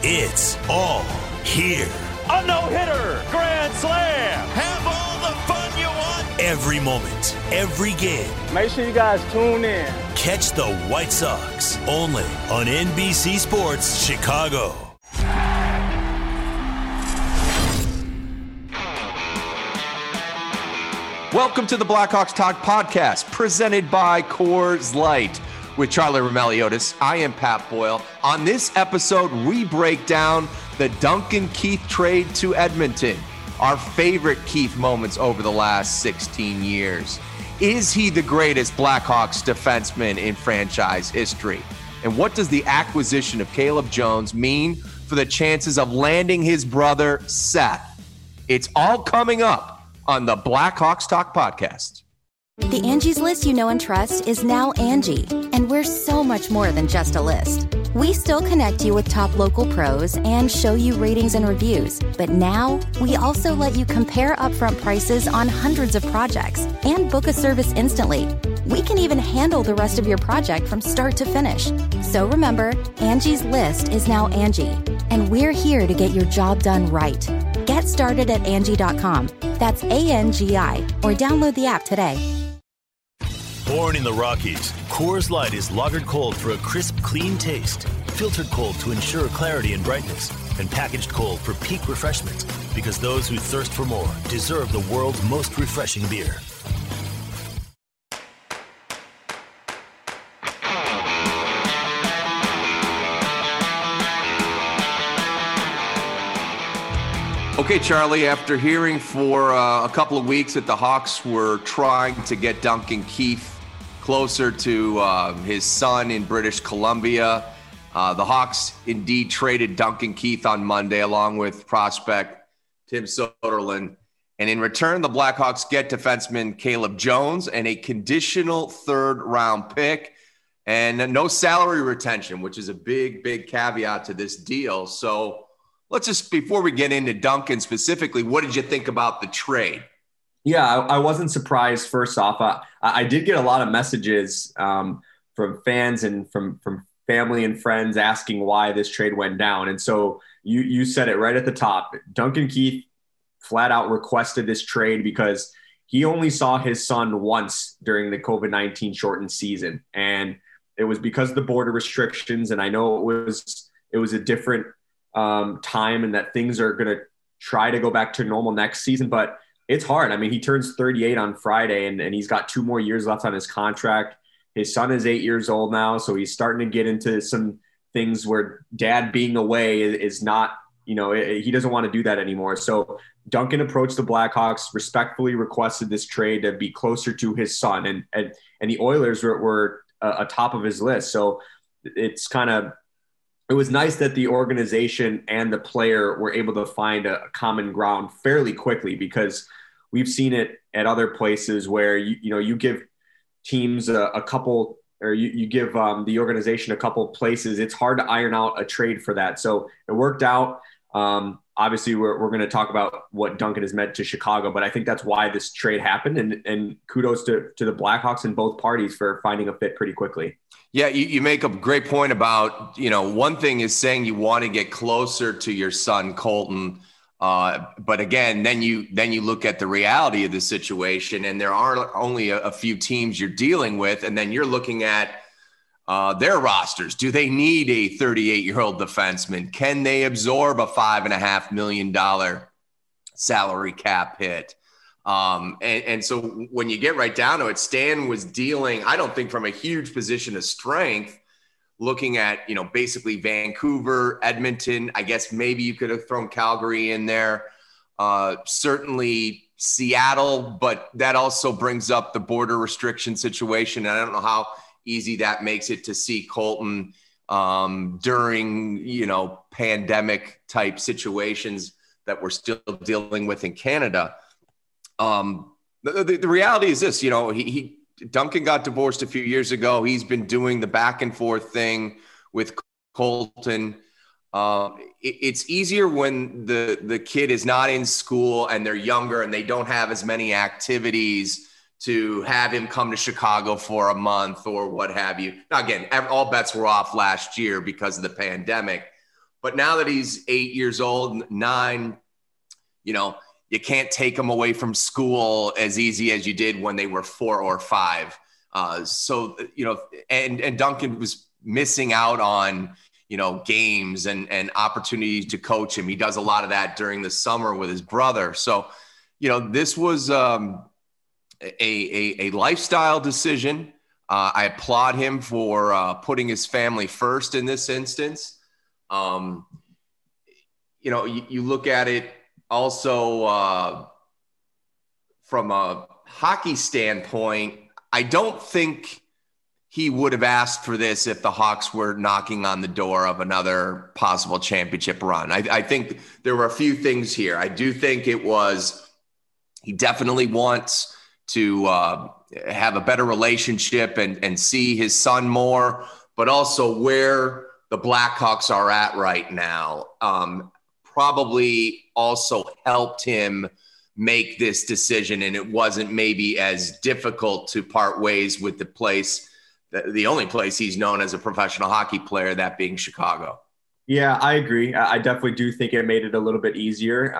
It's all here. A no-hitter, grand slam. Have all the fun you want. Every moment, every game. Make sure you guys tune in. Catch the White Sox only on NBC Sports Chicago. Welcome to the Blackhawks Talk podcast, presented by Coors Light. With Charlie Roumeliotis, I am Pat Boyle. On this episode, we break down the Duncan Keith trade to Edmonton, our favorite Keith moments over the last 16 years. Is he the greatest Blackhawks defenseman in franchise history? And what does the acquisition of Caleb Jones mean for the chances of landing his brother, Seth? It's all coming up on the Blackhawks Talk podcast. The Angie's List you know and trust is now Angie, and we're so much more than just a list. We still connect you with top local pros and show you ratings and reviews, but now we also let you compare upfront prices on hundreds of projects and book a service instantly. We can even handle the rest of your project from start to finish. So remember, Angie's List is now Angie, and we're here to get your job done right. Get started at Angie.com. That's ANGI, or download the app today. Born in the Rockies, Coors Light is lagered cold for a crisp, clean taste. Filtered cold to ensure clarity and brightness. And packaged cold for peak refreshment. Because those who thirst for more deserve the world's most refreshing beer. Okay, Charlie, after hearing for a couple of weeks that the Hawks were trying to get Duncan Keith closer to his son in British Columbia, the Hawks indeed traded Duncan Keith on Monday along with prospect Tim Soderlund. And in return, the Blackhawks get defenseman Caleb Jones and a conditional third-round pick and no salary retention, which is a big, big caveat to this deal. So let's just, before we get into Duncan specifically, what did you think about the trade? Yeah, I wasn't surprised. First off, I did get a lot of messages from fans and from family and friends asking why this trade went down. And so you said it right at the top. Duncan Keith flat out requested this trade because he only saw his son once during the COVID-19 shortened season. And it was because of the border restrictions. And I know it was a different time and that things are going to try to go back to normal next season, but it's hard. I mean, he turns 38 on Friday and he's got 2 more years left on his contract. His son is 8 years old now. So he's starting to get into some things where dad being away is not, he doesn't want to do that anymore. So Duncan approached the Blackhawks, respectfully requested this trade to be closer to his son. And the Oilers were atop of his list. So it's it was nice that the organization and the player were able to find a common ground fairly quickly, because we've seen it at other places where, you give teams a couple, or you give the organization a couple places. It's hard to iron out a trade for that. So it worked out. Obviously, we're going to talk about what Duncan has meant to Chicago, but I think that's why this trade happened. And kudos to the Blackhawks and both parties for finding a fit pretty quickly. Yeah, you make a great point about, one thing is saying you want to get closer to your son, Colton. But again, then you look at the reality of the situation, and there are only a few teams you're dealing with. And then you're looking at their rosters. Do they need a 38-year-old defenseman? Can they absorb a $5.5 million salary cap hit? And so when you get right down to it, Stan was dealing, I don't think from a huge position of strength, looking at, basically Vancouver, Edmonton. I guess maybe you could have thrown Calgary in there. Certainly Seattle, but that also brings up the border restriction situation. And I don't know how easy that makes it to see Colton during, pandemic type situations that we're still dealing with in Canada. The reality is this, Duncan got divorced a few years ago. He's been doing the back and forth thing with Colton. It's easier when the kid is not in school and they're younger and they don't have as many activities to have him come to Chicago for a month or what have you. Now, again, all bets were off last year because of the pandemic. But now that he's 8 years old, 9, you know, you can't take him away from school as easy as you did when they were 4 or 5. So, you know, and Duncan was missing out on, you know, games and opportunities to coach him. He does a lot of that during the summer with his brother. So, you know, this was a lifestyle decision. I applaud him for putting his family first in this instance. You know, you look at it also from a hockey standpoint. I don't think he would have asked for this if the Hawks were knocking on the door of another possible championship run. I think there were a few things here. I do think it was, he definitely wants to have a better relationship and see his son more, but also where the Blackhawks are at right now probably also helped him make this decision. And it wasn't maybe as difficult to part ways with the only place he's known as a professional hockey player, that being Chicago. Yeah, I agree. I definitely do think it made it a little bit easier.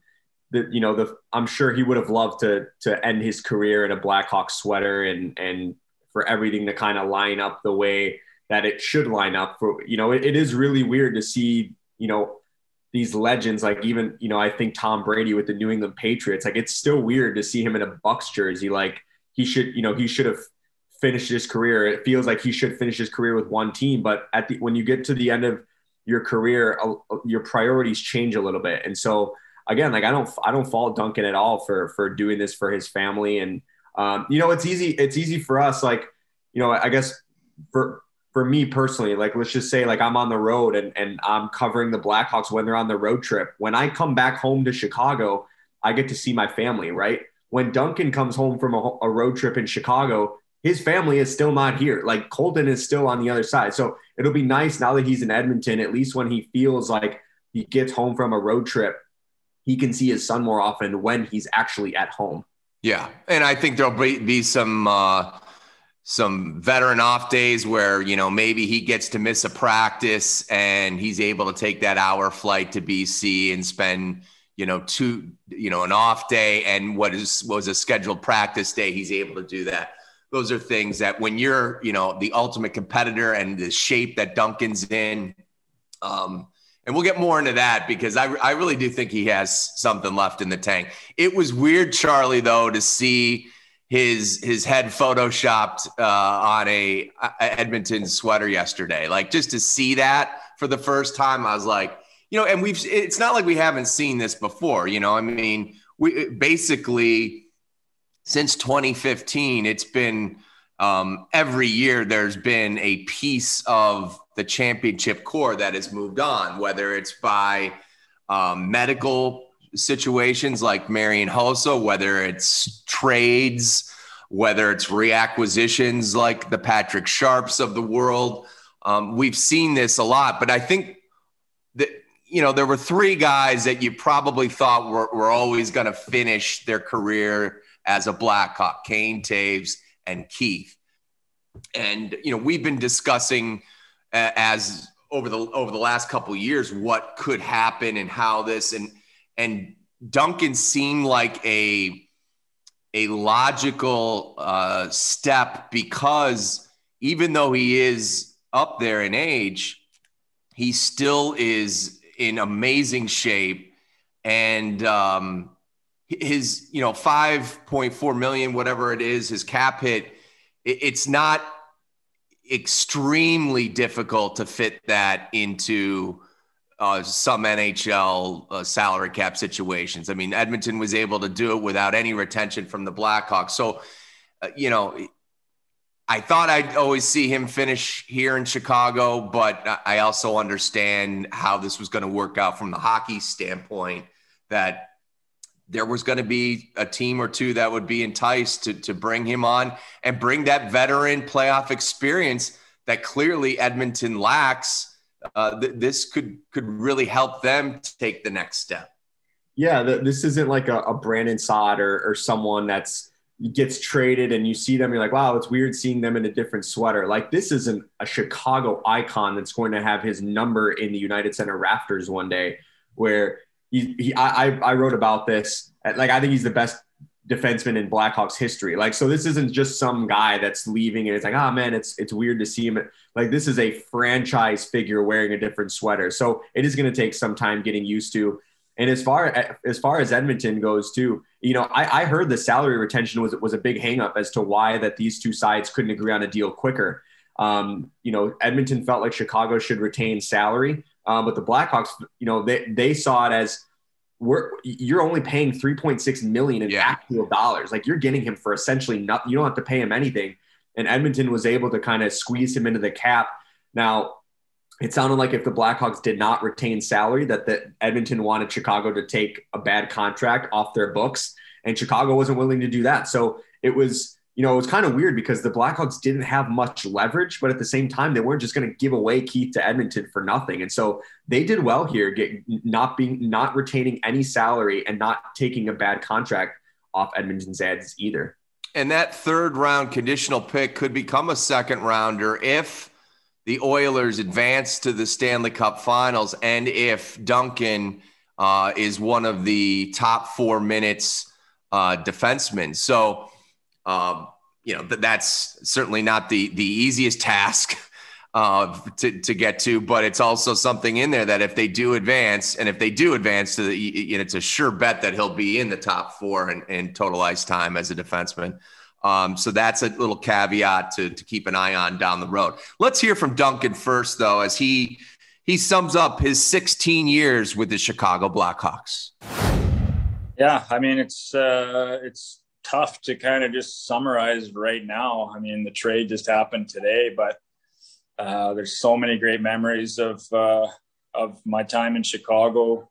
I'm sure he would have loved to end his career in a Blackhawks sweater and for everything to kind of line up the way that it should line up. For, you know, it is really weird to see, you know, these legends, like even, you know, I think Tom Brady with the New England Patriots, like it's still weird to see him in a Bucs jersey. Like he should have finished his career. It feels like he should finish his career with one team, but when you get to the end of your career, your priorities change a little bit. And so again, like I don't fault Duncan at all for doing this for his family. And you know, it's easy for us. Like, you know, I guess for me personally, like, let's just say like I'm on the road and I'm covering the Blackhawks when they're on the road trip. When I come back home to Chicago, I get to see my family, right? When Duncan comes home from a road trip in Chicago, his family is still not here. Like Colton is still on the other side. So it'll be nice now that he's in Edmonton, at least when he feels like he gets home from a road trip, he can see his son more often when he's actually at home. Yeah. And I think there'll be some veteran off days where, you know, maybe he gets to miss a practice and he's able to take that hour flight to BC and spend, you know, an off day and was a scheduled practice day. He's able to do that. Those are things that when you're, you know, the ultimate competitor and the shape that Duncan's in, and we'll get more into that because I really do think he has something left in the tank. It was weird, Charlie, though, to see his head photoshopped on a Edmonton sweater yesterday. Like just to see that for the first time, I was like, you know, and it's not like we haven't seen this before, you know, I mean, we basically since 2015, it's been every year there's been a piece of the championship core that has moved on, whether it's by medical situations like Marian Hossa, whether it's trades, whether it's reacquisitions like the Patrick Sharps of the world. We've seen this a lot, but I think that, you know, there were 3 guys that you probably thought were always going to finish their career as a Blackhawk: Kane, Taves, and Keith. And, you know, we've been discussing as over the last couple of years what could happen and how this and Duncan seemed like a logical step because even though he is up there in age, he still is in amazing shape. And his, you know, $5.4 million, whatever it is, his cap hit, it's not extremely difficult to fit that into some NHL salary cap situations. I mean, Edmonton was able to do it without any retention from the Blackhawks. So, you know, I thought I'd always see him finish here in Chicago, but I also understand how this was going to work out from the hockey standpoint, that there was going to be a team or two that would be enticed to bring him on and bring that veteran playoff experience that clearly Edmonton lacks. This could really help them take the next step. Yeah, this isn't like a Brandon Saad or someone that's, gets traded and you see them, you're like, wow, it's weird seeing them in a different sweater. Like, this isn't a Chicago icon that's going to have his number in the United Center rafters one day, where I wrote about this. Like, I think he's the best defenseman in Blackhawks history. Like, so this isn't just some guy that's leaving and it's like, oh man, it's weird to see him. Like, this is a franchise figure wearing a different sweater. So it is going to take some time getting used to. And as far as Edmonton goes too, you know, I heard the salary retention was a big hang up as to why that these two sides couldn't agree on a deal quicker. You know, Edmonton felt like Chicago should retain salary, but the Blackhawks, you know, they saw it as, you're only paying $3.6 million in actual dollars. Like, you're getting him for essentially nothing. You don't have to pay him anything. And Edmonton was able to kind of squeeze him into the cap. Now, it sounded like if the Blackhawks did not retain salary, that Edmonton wanted Chicago to take a bad contract off their books, and Chicago wasn't willing to do that. So it was, you know, it was kind of weird because the Blackhawks didn't have much leverage, but at the same time, they weren't just going to give away Keith to Edmonton for nothing. And so they did well here, not retaining any salary and not taking a bad contract off Edmonton's ads either. And that third round conditional pick could become a second rounder if the Oilers advance to the Stanley Cup Finals, and if Duncan is one of the top 4 minutes defensemen. So, you know, that's certainly not the easiest task to get to, but it's also something in there that if they do advance, and if they do advance to it's a sure bet that he'll be in the top 4 in total ice time as a defenseman. So that's a little caveat to keep an eye on down the road. Let's hear from Duncan first, though, as he sums up his 16 years with the Chicago Blackhawks. Yeah, I mean, it's tough to kind of just summarize right now. I mean, the trade just happened today, but there's so many great memories of my time in Chicago.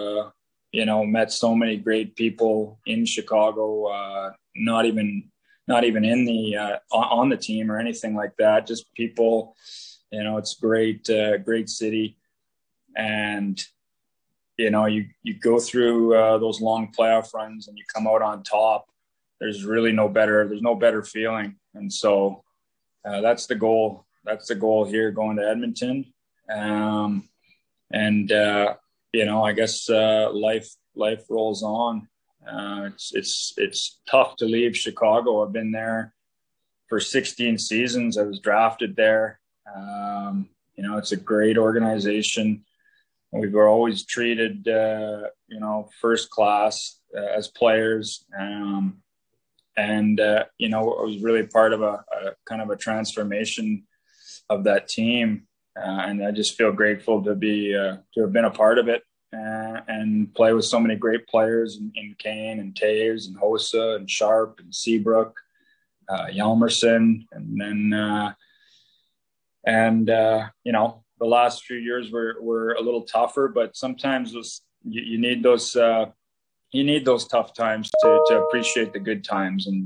You know, met so many great people in Chicago, not even in the on the team or anything like that. Just people, you know, it's great city. And, you know, you go through those long playoff runs and you come out on top. There's no better feeling. And so that's the goal. That's the goal here going to Edmonton. You know, I guess life rolls on. It's tough to leave Chicago. I've been there for 16 seasons. I was drafted there. You know, it's a great organization. We were always treated, you know, first class as players. You know, I was really part of a kind of a transformation of that team. And I just feel grateful to have been a part of it. And play with so many great players in Kane and Taves and Hossa and Sharp and Seabrook, Hjalmarsson. And then, you know, the last few years were a little tougher, but sometimes you need those tough times to appreciate the good times. And,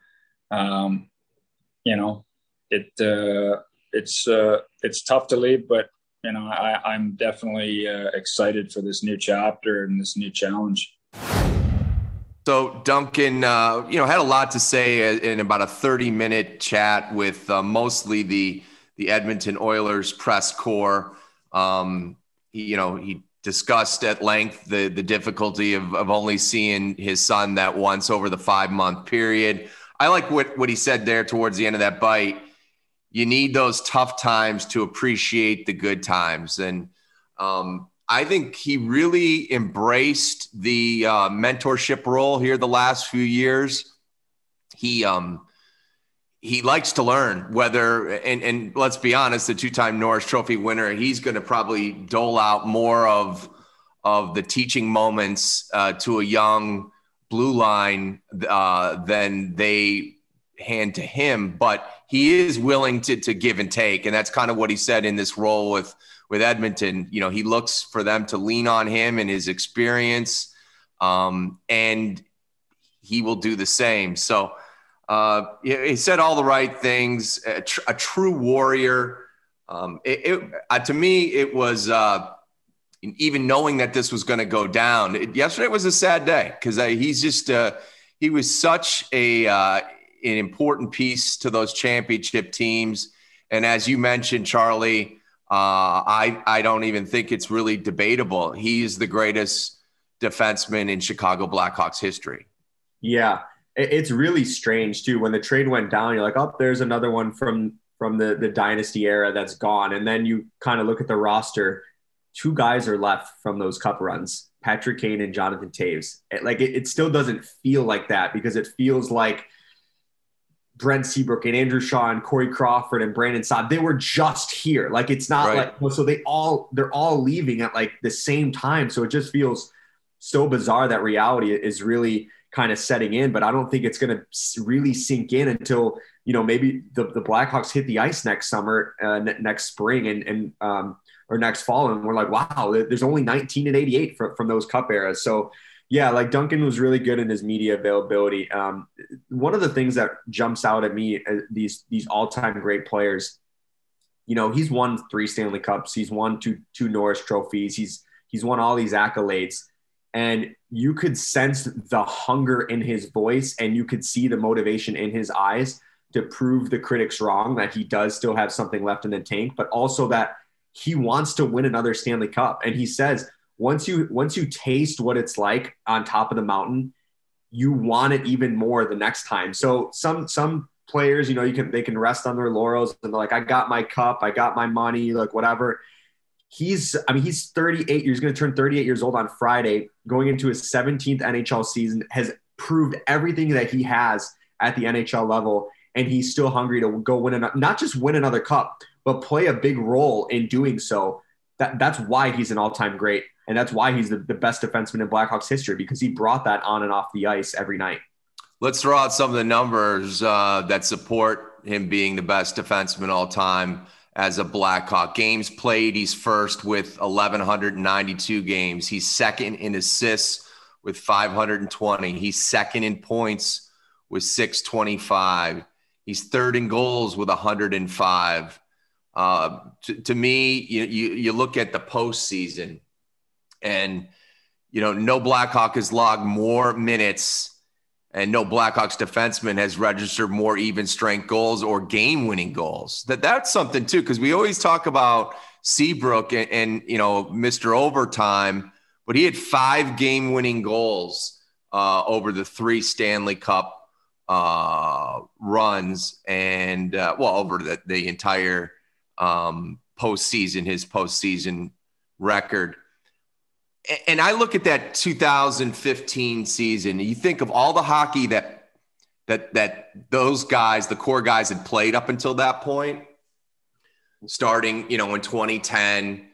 you know, it's tough to leave, but, you know, I'm definitely excited for this new chapter and this new challenge. So Duncan, you know, had a lot to say in about a 30-minute chat with mostly the Edmonton Oilers press corps. You know, he discussed at length the difficulty of only seeing his son that once over the 5-month period. I like what he said there towards the end of that bite. You need those tough times to appreciate the good times. And I think he really embraced the mentorship role here the last few years. He likes to learn, whether, and let's be honest, the 2-time Norris Trophy winner, he's going to probably dole out more of the teaching moments to a young blue line than they hand to him, but he is willing to give and take. And that's kind of what he said in this role with Edmonton. You know, he looks for them to lean on him and his experience, and he will do the same. So he said all the right things, a true warrior. To me, it was even knowing that this was going to go down. Yesterday was a sad day because he's just he was such an important piece to those championship teams. And as you mentioned, Charlie, I don't even think it's really debatable. He's the greatest defenseman in Chicago Blackhawks history. Yeah, it's really strange too. When the trade went down, you're like, oh, there's another one from the dynasty era that's gone. And then you kind of look at the roster. 2 guys are left from those cup runs, Patrick Kane and Jonathan Toews. It still doesn't feel like that, because it feels like Brent Seabrook and Andrew Shaw and Corey Crawford and Brandon Saad, they were just here. Like, it's not right. so they're all leaving at like the same time. So it just feels so bizarre that reality is really kind of setting in, but I don't think it's going to really sink in until, maybe the Blackhawks hit the ice next summer, next spring or next fall. And we're like, wow, there's only 19 and 88 from those cup eras. So yeah, like Duncan was really good in his media availability. One of the things that jumps out at me, these all-time great players, he's won 3 Stanley Cups. He's won two Norris trophies. He's won all these accolades. And you could sense the hunger in his voice, and you could see the motivation in his eyes to prove the critics wrong, that he does still have something left in the tank, but also that he wants to win another Stanley Cup. And he says, once you taste what it's like on top of the mountain, you want it even more the next time. So some players, they can rest on their laurels and they're like, I got my cup, I got my money, like whatever. He's 38. He's going to turn 38 years old on Friday, going into his 17th NHL season, has proved everything that he has at the NHL level. And he's still hungry to go win not just win another cup, but play a big role in doing so. That's why he's an all-time great. And that's why he's the best defenseman in Blackhawks history, because he brought that on and off the ice every night. Let's throw out some of the numbers that support him being the best defenseman all time as a Blackhawk. Games played, he's first with 1,192 games. He's second in assists with 520. He's second in points with 625. He's third in goals with 105. To me, you look at the postseason, and no Blackhawk has logged more minutes, and no Blackhawks defenseman has registered more even strength goals or game-winning goals. That's something too, because we always talk about Seabrook and Mr. Overtime, but he had 5 game-winning goals over the 3 Stanley Cup runs, and over the entire his postseason record. And I look at that 2015 season, and you think of all the hockey that those guys, the core guys, had played up until that point, starting, in 2010.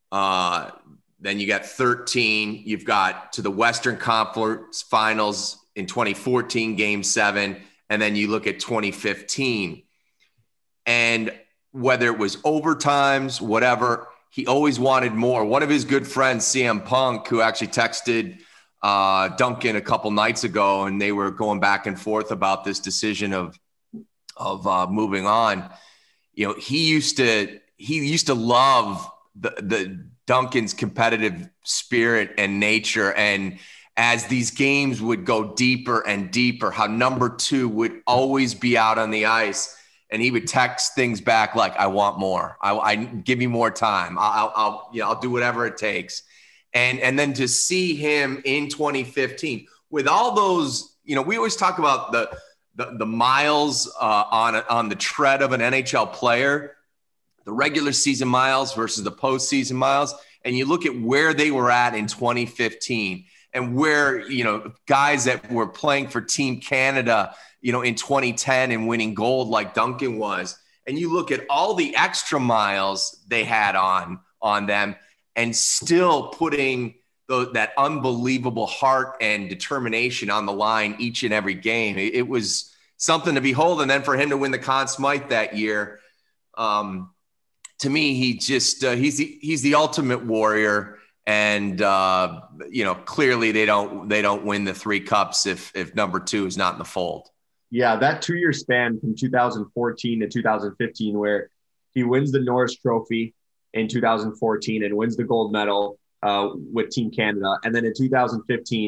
Then you got 13. You've got to the Western Conference Finals in 2014, Game 7. And then you look at 2015. And whether it was overtimes, whatever, he always wanted more. One of his good friends, CM Punk, who actually texted Duncan a couple nights ago, and they were going back and forth about this decision of moving on. He used to love the Duncan's competitive spirit and nature. And as these games would go deeper and deeper, how number 2 would always be out on the ice. And he would text things back like, I want more. I give me more time. I'll do whatever it takes. And then to see him in 2015 with all those, we always talk about the miles on the tread of an NHL player, the regular season miles versus the postseason miles. And you look at where they were at in 2015 and where, guys that were playing for Team Canada, in 2010 and winning gold like Duncan was. And you look at all the extra miles they had on them and still putting that unbelievable heart and determination on the line each and every game. It was something to behold. And then for him to win the Conn Smythe that year, to me, he's the ultimate warrior. And, clearly they don't win the 3 cups if number 2 is not in the fold. Yeah, that 2-year span from 2014 to 2015, where he wins the Norris Trophy in 2014 and wins the gold medal with Team Canada. And then in 2015,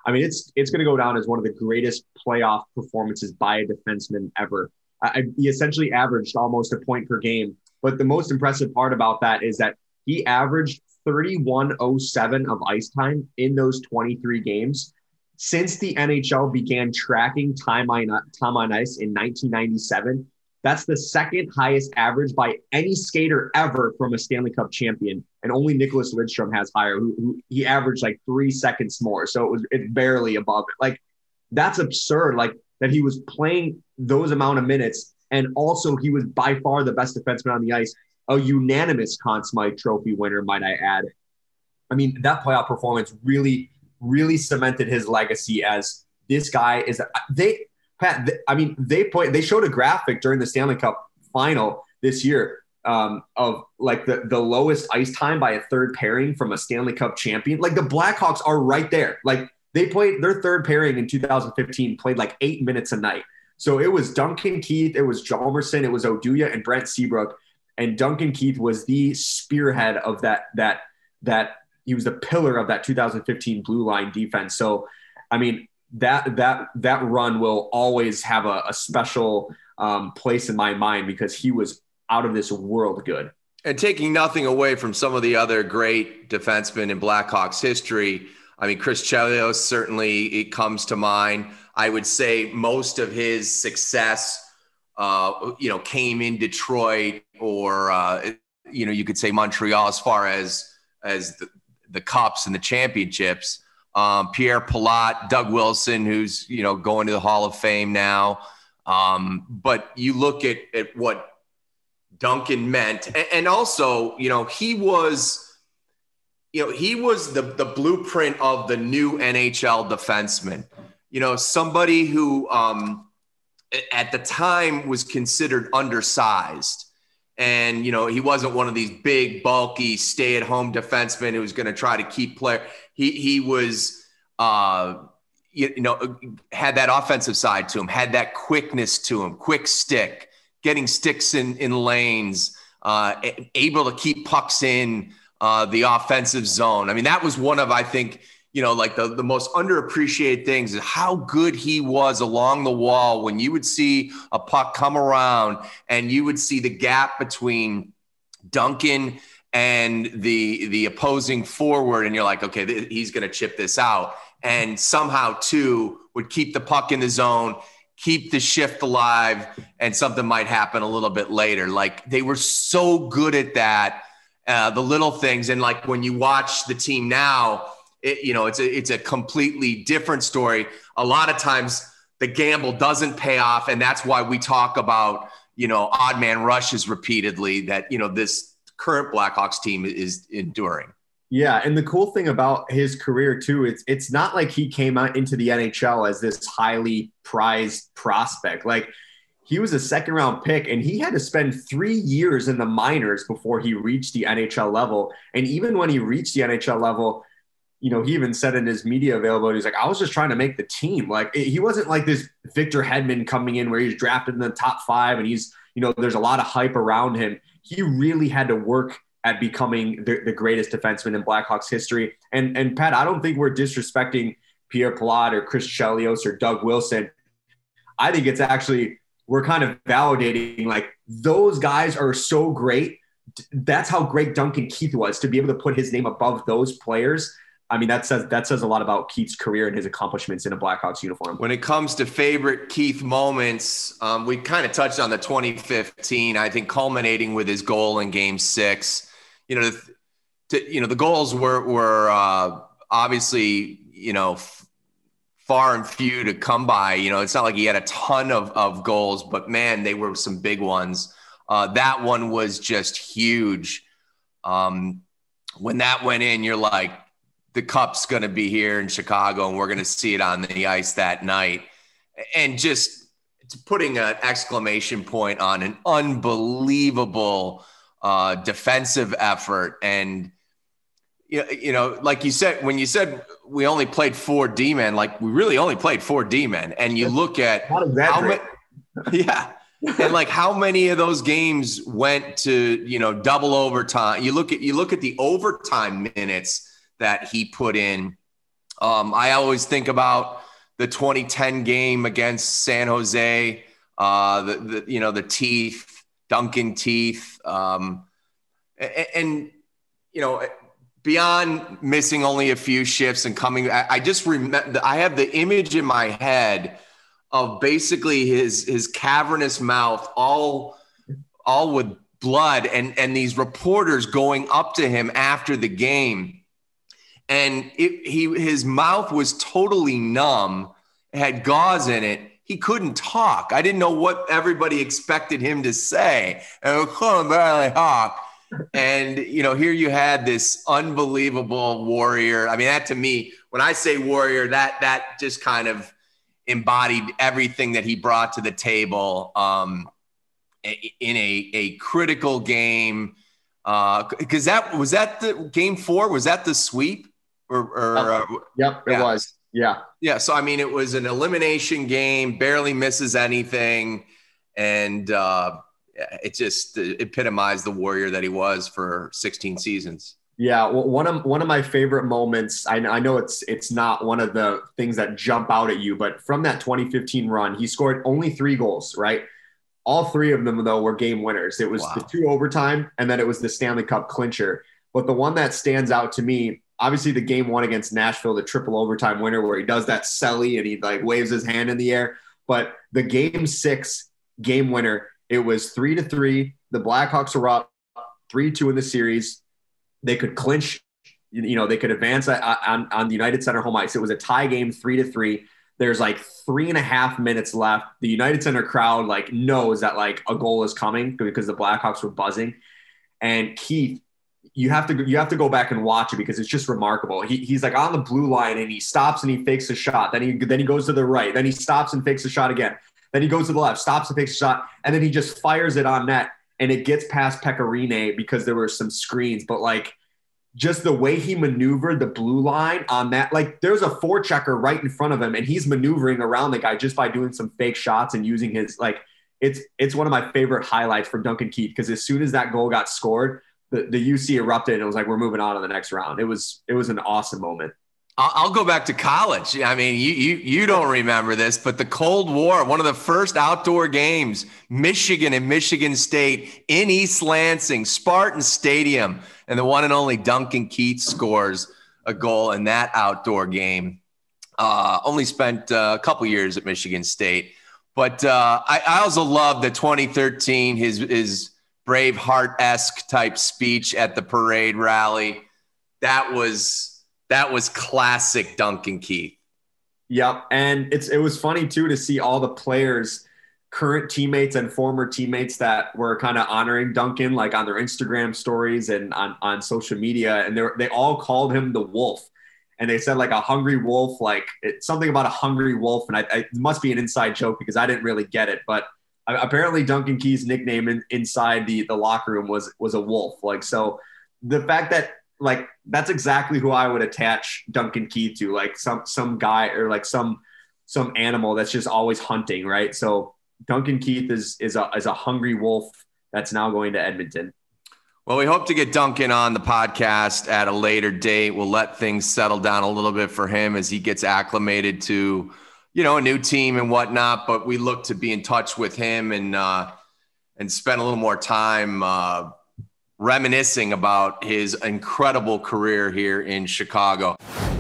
I mean, it's going to go down as one of the greatest playoff performances by a defenseman ever. He essentially averaged almost a point per game. But the most impressive part about that is that he averaged 31:07 of ice time in those 23 games. Since the NHL began tracking time on ice in 1997, that's the second highest average by any skater ever from a Stanley Cup champion. And only Nicholas Lidstrom has higher, who he averaged like 3 seconds more. So it's barely above it. Like, that's absurd. Like, that he was playing those amount of minutes. And also he was by far the best defenseman on the ice, a unanimous Conn Smythe Trophy winner, might I add. I mean, that playoff performance really, really cemented his legacy as this guy is they showed a graphic during the Stanley Cup final this year of like the lowest ice time by a third pairing from a Stanley Cup champion. Like, the Blackhawks are right there. Like, they played their third pairing in 2015, played like 8 minutes a night. So it was Duncan Keith, it was Hjalmarsson, it was Oduya and Brent Seabrook. And Duncan Keith was the spearhead of that he was the pillar of that 2015 blue line defense. So, I mean, that run will always have a special place in my mind because he was out of this world good. And taking nothing away from some of the other great defensemen in Blackhawks history, I mean, Chris Chelios, certainly it comes to mind. I would say most of his success, came in Detroit or, you could say Montreal as far as the cups and the championships. Pierre Palat, Doug Wilson, who's, going to the Hall of Fame now. But you look at what Duncan meant. And also, he was the blueprint of the new NHL defenseman. Somebody who at the time was considered undersized. And, he wasn't one of these big, bulky, stay-at-home defensemen who was going to try to keep player. He was, had that offensive side to him, had that quickness to him, quick stick, getting sticks in lanes, able to keep pucks in the offensive zone. I mean, that was one of, I think, like the most underappreciated things is how good he was along the wall when you would see a puck come around and you would see the gap between Duncan and the opposing forward. And you're like, okay, he's going to chip this out. And somehow too would keep the puck in the zone, keep the shift alive, and something might happen a little bit later. Like, they were so good at that, the little things. And like, when you watch the team now, it's a completely different story. A lot of times the gamble doesn't pay off. And that's why we talk about, odd man rushes repeatedly that, this current Blackhawks team is enduring. Yeah. And the cool thing about his career too, it's not like he came out into the NHL as this highly prized prospect. Like, he was a second round pick and he had to spend 3 years in the minors before he reached the NHL level. And even when he reached the NHL level, he even said in his media availability, he's like, I was just trying to make the team. Like, he wasn't like this Victor Hedman coming in where he's drafted in the top 5 and he's, there's a lot of hype around him. He really had to work at becoming the greatest defenseman in Blackhawks history. And Pat, I don't think we're disrespecting Pierre Palat or Chris Chelios or Doug Wilson. I think it's actually, we're kind of validating, like, those guys are so great. That's how great Duncan Keith was, to be able to put his name above those players. I mean, that says a lot about Keith's career and his accomplishments in a Blackhawks uniform. When it comes to favorite Keith moments, we kind of touched on the 2015, I think, culminating with his goal in Game 6. The goals were obviously, far and few to come by. It's not like he had a ton of goals, but man, they were some big ones. That one was just huge. When that went in, you're like, the cup's going to be here in Chicago and we're going to see it on the ice that night. And just putting an exclamation point on an unbelievable defensive effort. And, like you said, when you said we only played 4 D-men, like, we really only played 4 D-men. And you look at how many, and like how many of those games went to, double overtime. You look at the overtime minutes that he put in I always think about the 2010 game against San Jose, the Teeth, Duncan Teeth. And beyond missing only a few shifts and coming, I just remember, I have the image in my head of basically his cavernous mouth, all with blood, and these reporters going up to him after the game. And his mouth was totally numb, had gauze in it. He couldn't talk. I didn't know what everybody expected him to say. And here you had this unbelievable warrior. I mean, that to me, when I say warrior, that just kind of embodied everything that he brought to the table in a critical game. Because was that the game 4? Was that the sweep? Yep, it was. Yeah. Yeah. So, I mean, it was an elimination game, barely misses anything. And it just epitomized the warrior that he was for 16 seasons. Yeah. Well, one of my favorite moments, I know it's not one of the things that jump out at you, but from that 2015 run, he scored only 3 goals, right? All 3 of them, though, were game winners. It was the 2 overtime, and then it was the Stanley Cup clincher. But the one that stands out to me, obviously the game 1 against Nashville, the triple overtime winner where he does that celly and he like waves his hand in the air. But the game 6 game winner, it was 3-3. The Blackhawks were up 3-2 in the series. They could clinch, they could advance on the United Center home ice. It was a tie game, 3-3. There's like 3.5 minutes left. The United Center crowd like knows that like a goal is coming because the Blackhawks were buzzing. And Keith, you have to go back and watch it because it's just remarkable. He's like on the blue line and he stops and he fakes a shot. Then he goes to the right. Then he stops and fakes a shot again. Then he goes to the left, stops and fakes a shot, and then he just fires it on net and it gets past Pecorine because there were some screens. But like just the way he maneuvered the blue line on that, like there's a forechecker right in front of him and he's maneuvering around the guy just by doing some fake shots and using his like it's one of my favorite highlights from Duncan Keith because as soon as that goal got scored, the UC erupted and it was like, we're moving on to the next round. It was an awesome moment. I'll go back to college. I mean, you don't remember this, but the Cold War, one of the first outdoor games, Michigan and Michigan State in East Lansing, Spartan Stadium, and the one and only Duncan Keith scores a goal in that outdoor game. Only spent a couple years at Michigan State. But I also love the 2013, his Braveheart-esque type speech at the parade rally. That was classic Duncan Keith. Yep. And it was funny too to see all the players, current teammates and former teammates that were kind of honoring Duncan, like on their Instagram stories and on social media. And they all called him the Wolf. And they said like a hungry wolf, like it's something about a hungry wolf. And it must be an inside joke because I didn't really get it. But apparently Duncan Keith's nickname inside the locker room was a wolf. Like, so the fact that like, that's exactly who I would attach Duncan Keith to, like some guy or like some animal that's just always hunting. Right. So Duncan Keith is a hungry wolf that's now going to Edmonton. Well, we hope to get Duncan on the podcast at a later date. We'll let things settle down a little bit for him as he gets acclimated to, a new team and whatnot. But we look to be in touch with him and spend a little more time reminiscing about his incredible career here in Chicago.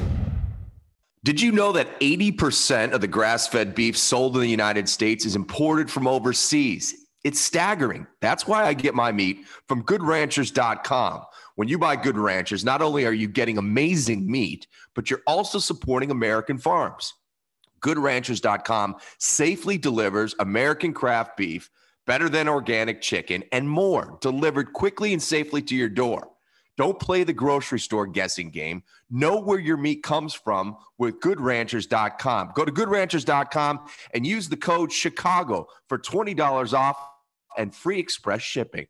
Did you know that 80% of the grass-fed beef sold in the United States is imported from overseas? It's staggering. That's why I get my meat from GoodRanchers.com. When you buy Good Ranchers, not only are you getting amazing meat, but you're also supporting American farms. GoodRanchers.com safely delivers American craft beef, better than organic chicken, and more, delivered quickly and safely to your door. Don't play the grocery store guessing game. Know where your meat comes from with GoodRanchers.com. Go to GoodRanchers.com and use the code Chicago for $20 off and free express shipping.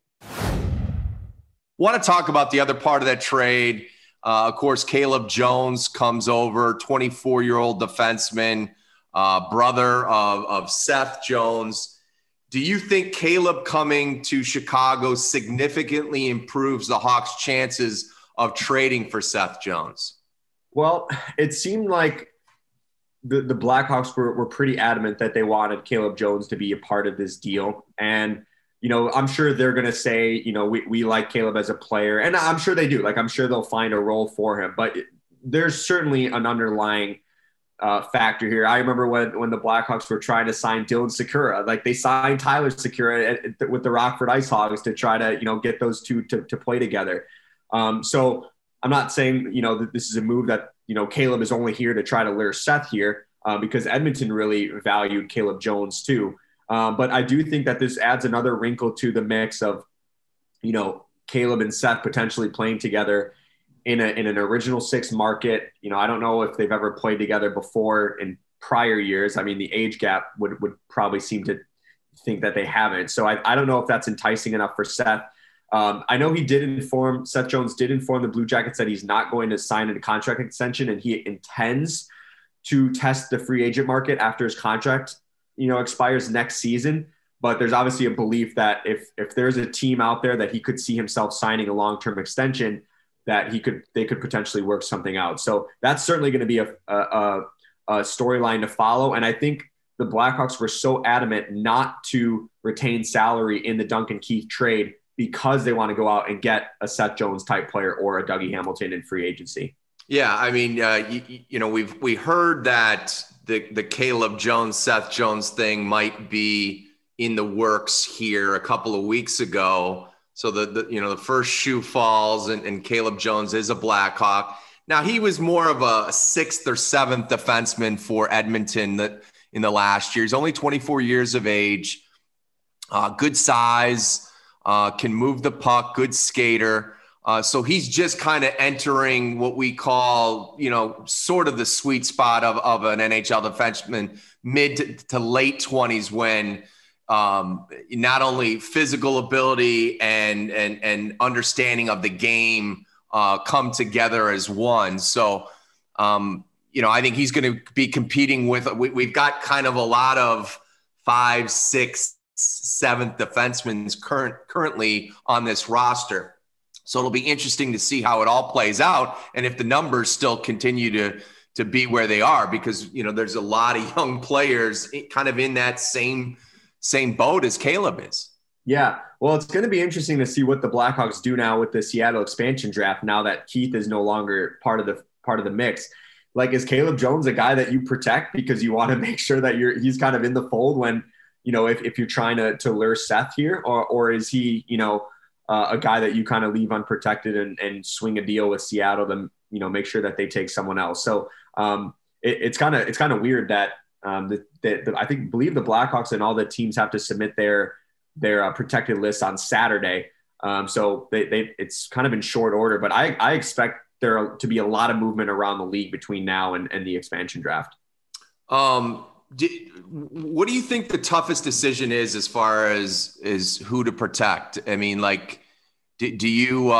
Want to talk about the other part of that trade. Of course, Caleb Jones comes over, 24-year-old defenseman, brother of Seth Jones. Do you think Caleb coming to Chicago significantly improves the Hawks' chances of trading for Seth Jones? Well, it seemed like the Blackhawks were pretty adamant that they wanted Caleb Jones to be a part of this deal. And, I'm sure they're going to say, we like Caleb as a player. And I'm sure they do. Like, I'm sure they'll find a role for him. But there's certainly an underlying factor here. I remember when the Blackhawks were trying to sign Dylan Sikura, like they signed Tyler Sikura with the Rockford Ice Hogs to try to, get those two to play together. So I'm not saying, that this is a move that, Caleb is only here to try to lure Seth here because Edmonton really valued Caleb Jones too. But I do think that this adds another wrinkle to the mix of, Caleb and Seth potentially playing together in an original six market. I don't know if they've ever played together before in prior years. I mean, the age gap would probably seem to think that they haven't. So I don't know if that's enticing enough for Seth. I know Seth Jones did inform the Blue Jackets that he's not going to sign a contract extension, and he intends to test the free agent market after his contract, expires next season. But there's obviously a belief that if there's a team out there that he could see himself signing a long-term extension, that they could potentially work something out. So that's certainly going to be a storyline to follow. And I think the Blackhawks were so adamant not to retain salary in the Duncan Keith trade because they want to go out and get a Seth Jones type player or a Dougie Hamilton in free agency. Yeah, I mean, we heard that the Caleb Jones, Seth Jones thing might be in the works here a couple of weeks ago. So the first shoe falls and Caleb Jones is a Blackhawk. Now he was more of a sixth or seventh defenseman for Edmonton in the last year. He's only 24 years of age, good size. Can move the puck, good skater. So he's just kind of entering what we call, sort of the sweet spot of an NHL defenseman, mid to late 20s, when not only physical ability and understanding of the game come together as one. So, I think he's going to be competing with, we've got kind of a lot of 5, 6, 7th defensemen currently on this roster. So it'll be interesting to see how it all plays out and if the numbers still continue to be where they are, because, there's a lot of young players kind of in that same boat as Caleb is. Yeah. Well, it's going to be interesting to see what the Blackhawks do now with the Seattle expansion draft, now that Keith is no longer part of the mix. Like, is Caleb Jones a guy that you protect because you want to make sure that he's kind of in the fold when, if you're trying to lure Seth here, or is he, a guy that you kind of leave unprotected and swing a deal with Seattle to, make sure that they take someone else. So it's kind of weird that I believe the Blackhawks and all the teams have to submit their protected list on Saturday. So it's kind of in short order, but I expect there to be a lot of movement around the league between now and the expansion draft. What do you think the toughest decision is as far as who to protect? I mean, like, do you,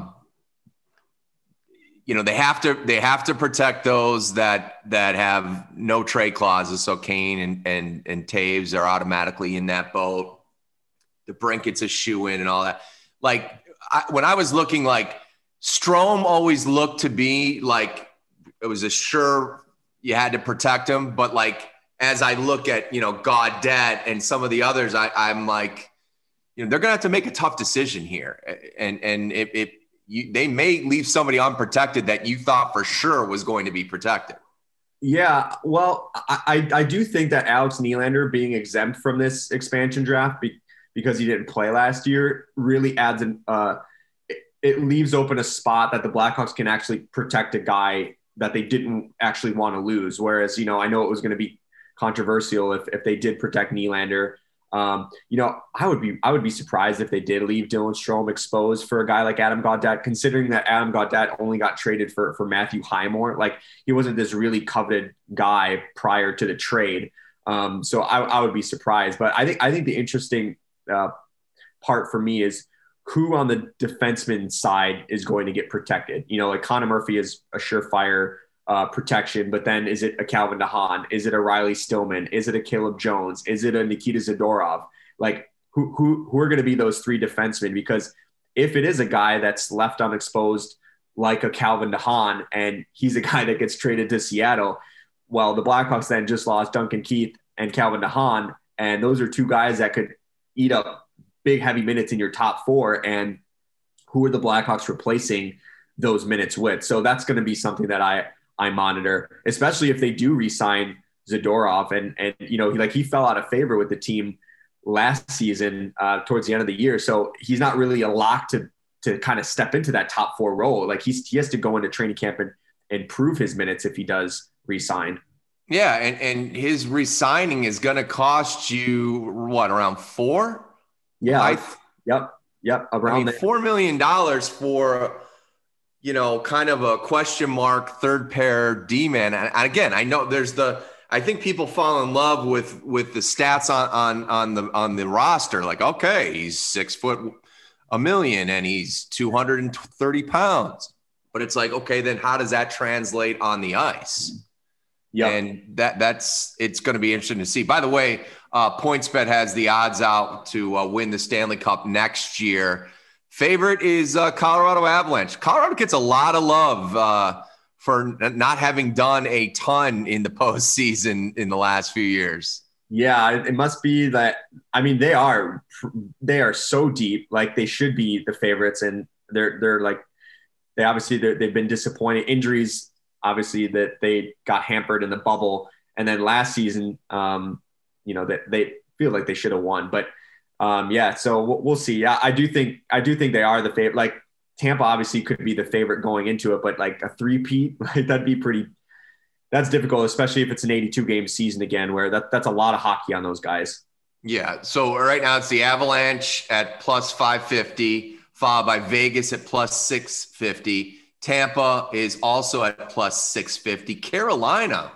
they have to protect those that have no trade clauses. So Kane and Taves are automatically in that boat. The Brinket's a shoe in and all that. Like, when I was looking, like, Strome always looked to be like, it was a sure you had to protect him. But like, as I look at, Gaudette and some of the others, I'm like, they're going to have to make a tough decision here. And they may leave somebody unprotected that you thought for sure was going to be protected. Yeah, well, I do think that Alex Nylander being exempt from this expansion draft because he didn't play last year really adds it leaves open a spot that the Blackhawks can actually protect a guy that they didn't actually want to lose. Whereas, I know it was going to be controversial if they did protect Nylander. I would be surprised if they did leave Dylan Strome exposed for a guy like Adam Gaudette, considering that Adam Gaudette only got traded for Matthew Highmore. Like, he wasn't this really coveted guy prior to the trade. So I would be surprised, but I think the interesting part for me is who on the defenseman side is going to get protected. Like, Connor Murphy is a surefire protection, but then is it a Calvin DeHaan? Is it a Riley Stillman? Is it a Caleb Jones? Is it a Nikita Zadorov? Like, who are going to be those three defensemen? Because if it is a guy that's left unexposed, like a Calvin DeHaan, and he's a guy that gets traded to Seattle. Well, the Blackhawks then just lost Duncan Keith and Calvin DeHaan, and those are two guys that could eat up big, heavy minutes in your top four. And who are the Blackhawks replacing those minutes with? So that's going to be something that I monitor, especially if they do re-sign Zadorov. And he fell out of favor with the team last season towards the end of the year. So he's not really a lock to kind of step into that top four role. Like he has to go into training camp and prove his minutes if he does re-sign. Yeah. And his re-signing is going to cost you what, around $4? Yeah. Yep. Around $4 million for, kind of a question mark third pair D-man. And again, I know I think people fall in love with the stats on the roster. Like, okay, he's 6 foot $1 million and he's 230 pounds. But it's like, okay, then how does that translate on the ice? Yeah, and it's going to be interesting to see. By the way, PointsBet has the odds out to win the Stanley Cup next year. Favorite is Colorado Avalanche. Colorado gets a lot of love for not having done a ton in the postseason in the last few years. Yeah, it must be that. I mean, they are so deep. Like they should be the favorites, and they're like they've been disappointing. Injuries, obviously, that they got hampered in the bubble, and then last season, that they feel like they should have won. But so we'll see. I do think they are the favorite. Like Tampa obviously could be the favorite going into it, but like a three-peat, like that's difficult, especially if it's an 82-game season again, where that's a lot of hockey on those guys. Yeah. So right now it's the Avalanche at plus 550, followed by Vegas at plus 650. Tampa is also at plus 650. Carolina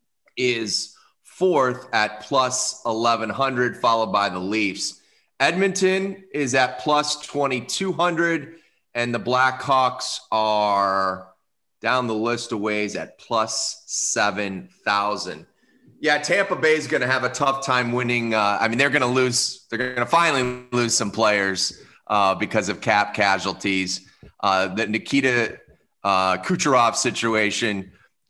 is fourth at plus 1,100, followed by the Leafs. Edmonton is at plus 2,200, and the Blackhawks are down the list of ways at plus 7,000. Yeah, Tampa Bay is going to have a tough time winning. They're going to lose. They're going to finally lose some players because of cap casualties. The Nikita Kucherov situation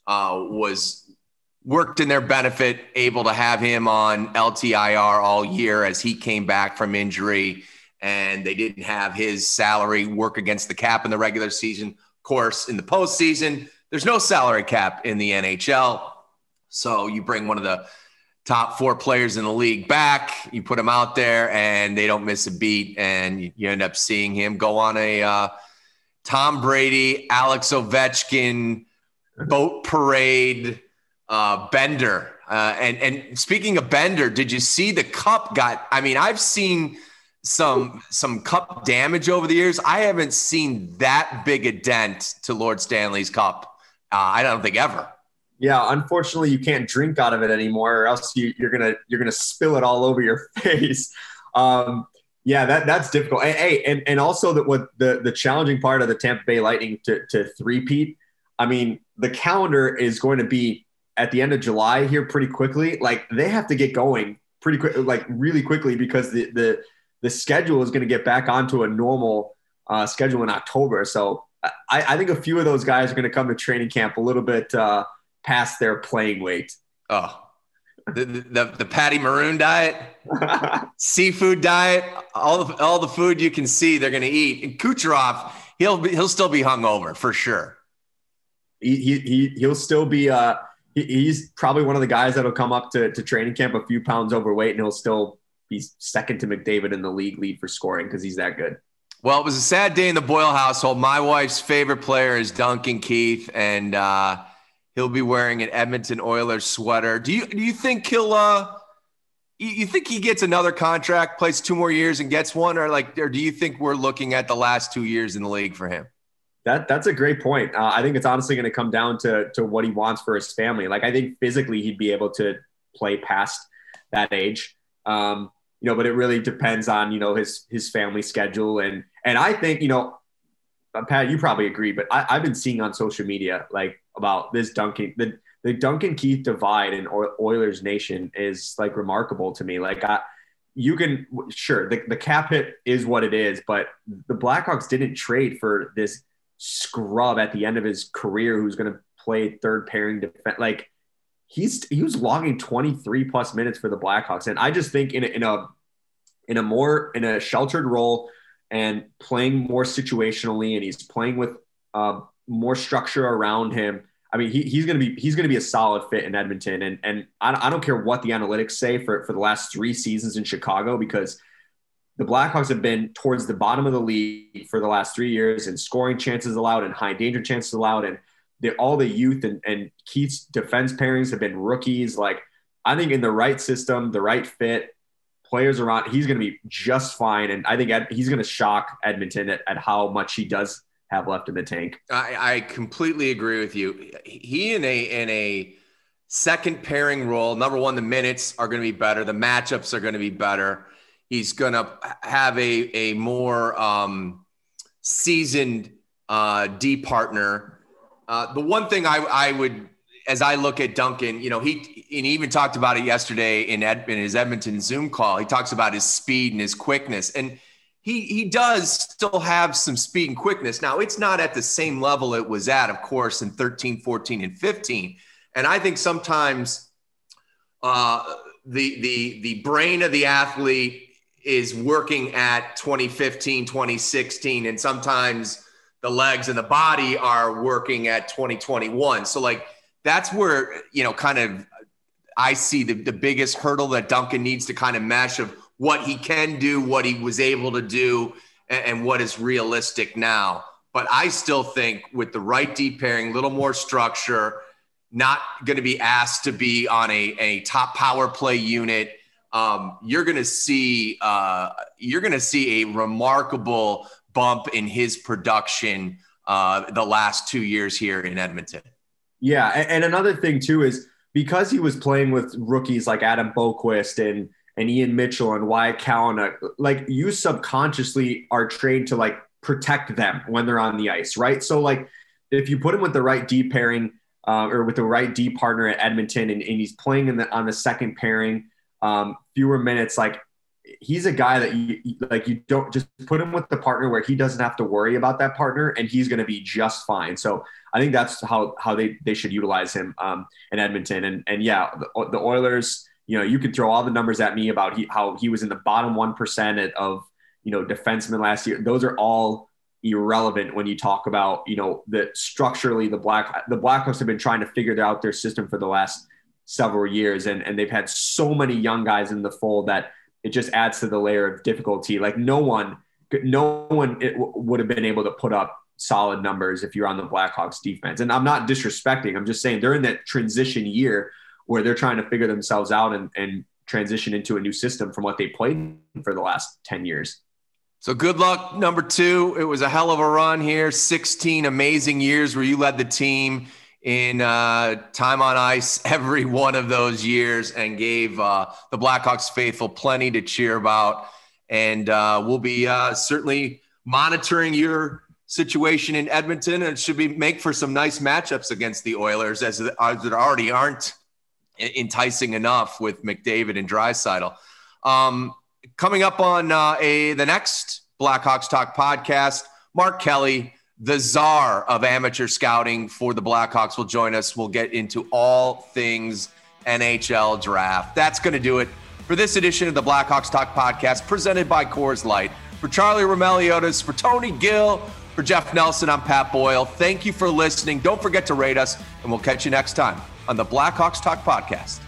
was worked in their benefit, able to have him on LTIR all year as he came back from injury, and they didn't have his salary work against the cap in the regular season. Of course, in the postseason, there's no salary cap in the NHL. So you bring one of the top 4 players in the league back, you put him out there, and they don't miss a beat, and you end up seeing him go on a Tom Brady, Alex Ovechkin boat parade bender. And speaking of bender, did you see the cup I've seen some cup damage over the years. I haven't seen that big a dent to Lord Stanley's cup. I don't think ever. Yeah, unfortunately, you can't drink out of it anymore, or else you're gonna spill it all over your face. That's difficult. And also that what the challenging part of the Tampa Bay Lightning to three-peat. I mean, the calendar is going to be at the end of July here pretty quickly. Like they have to get going pretty quick, like really quickly, because the schedule is going to get back onto a normal schedule in October. So I think a few of those guys are going to come to training camp a little bit past their playing weight. Oh, the Patty Maroon diet, seafood diet, all the food you can see they're going to eat. And Kucherov, he'll still be hungover for sure. He'll still be he's probably one of the guys that'll come up to training camp a few pounds overweight, and he'll still be second to McDavid in the league lead for scoring because he's that good. Well, it was a sad day in the Boyle household. My wife's favorite player is Duncan Keith, and he'll be wearing an Edmonton Oilers sweater. Do you think you think he gets another contract, plays 2 more years and gets one, or do you think we're looking at the last 2 years in the league for him? That's a great point. I think it's honestly going to come down to what he wants for his family. Like I think physically he'd be able to play past that age. But it really depends on, his family schedule. And I think, Pat, you probably agree, but I've been seeing on social media, like about this Duncan, the Duncan Keith divide in Oilers Nation is like remarkable to me. Like the cap hit is what it is, but the Blackhawks didn't trade for this scrub at the end of his career who's going to play third pairing defense. Like he was logging 23 plus minutes for the Blackhawks. And I just think in a sheltered role and playing more situationally, and he's playing with more structure around him. I mean, he's going to be a solid fit in Edmonton. And I don't care what the analytics say for the last 3 seasons in Chicago, because the Blackhawks have been towards the bottom of the league for the last 3 years in scoring chances allowed and high danger chances allowed. And all the youth and Keith's defense pairings have been rookies. Like, I think in the right system, the right fit, players around, he's going to be just fine. And I think he's going to shock Edmonton at how much he does have left in the tank. I completely agree with you. He in a second pairing role, number one, the minutes are going to be better. The matchups are going to be better. He's going to have a more seasoned D partner. The one thing I would, as I look at Duncan, he even talked about it yesterday in his Edmonton Zoom call. He talks about his speed and his quickness, and he does still have some speed and quickness. Now, it's not at the same level it was at, of course, in 13, 14, and 15. And I think sometimes the brain of the athlete is working at 2015, 2016, and sometimes the legs and the body are working at 2021. So like, that's where, kind of I see the biggest hurdle that Duncan needs to kind of mesh of what he can do, what he was able to do, and what is realistic now. But I still think with the right deep pairing, a little more structure, not going to be asked to be on a top power play unit, you're going to see a remarkable bump in his production the last 2 years here in Edmonton. Yeah, and another thing too is because he was playing with rookies like Adam Boquist and Ian Mitchell and Wyatt Kalynuk, like you subconsciously are trained to like protect them when they're on the ice, right? So like if you put him with the right D pairing or with the right D partner at Edmonton and he's playing on the second pairing, fewer minutes, like he's a guy that you don't just put him with the partner where he doesn't have to worry about that partner and he's going to be just fine. So I think that's how they should utilize him in Edmonton. And yeah, the Oilers, you could throw all the numbers at me about how he was in the bottom 1% of, defensemen last year. Those are all irrelevant when you talk about, that structurally the Blackhawks have been trying to figure out their system for the last several years. And they've had so many young guys in the fold that it just adds to the layer of difficulty. Like no one would have been able to put up solid numbers if you're on the Blackhawks defense. And I'm not disrespecting. I'm just saying they're in that transition year where they're trying to figure themselves out and transition into a new system from what they played for the last 10 years. So good luck, number 2. It was a hell of a run here. 16 amazing years where you led the team in time on ice every one of those years and gave the Blackhawks faithful plenty to cheer about. And we'll be certainly monitoring your situation in Edmonton, and it should make for some nice matchups against the Oilers as there already aren't enticing enough with McDavid and Draisaitl. Coming up on the next Blackhawks Talk podcast, Mark Kelly, the czar of amateur scouting for the Blackhawks, will join us. We'll get into all things NHL draft. That's going to do it for this edition of the Blackhawks Talk podcast presented by Coors Light. For Charlie Romeliotis, for Tony Gill, for Jeff Nelson, I'm Pat Boyle. Thank you for listening. Don't forget to rate us, and we'll catch you next time on the Blackhawks Talk podcast.